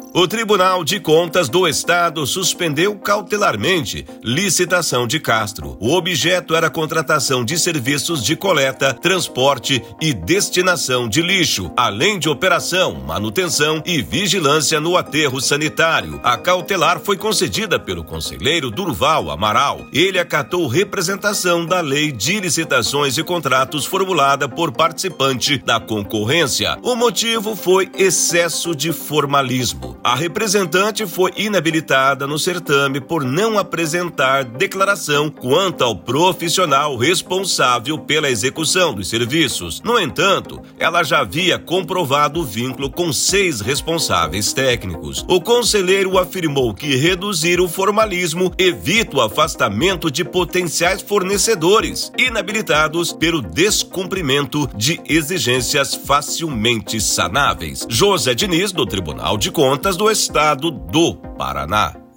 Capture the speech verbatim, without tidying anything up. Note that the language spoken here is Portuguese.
O Tribunal de Contas do Estado suspendeu cautelarmente licitação de Castro. O objeto era a contratação de serviços de coleta, transporte e destinação de lixo, além de operação, manutenção e vigilância no aterro sanitário. A cautelar foi concedida pelo conselheiro Durval Amaral. Ele acatou representação da Lei de Licitações e Contratos formulada por participante da concorrência. O motivo foi excesso de formalismo. A representante foi inabilitada no certame por não apresentar declaração quanto ao profissional responsável pela execução dos serviços. No entanto, ela já havia comprovado o vínculo com seis responsáveis técnicos. O conselheiro afirmou que reduzir o formalismo evita o afastamento de potenciais fornecedores inabilitados pelo descumprimento de exigências facilmente sanáveis. José Diniz, do Tribunal de Contas do Estado do Paraná.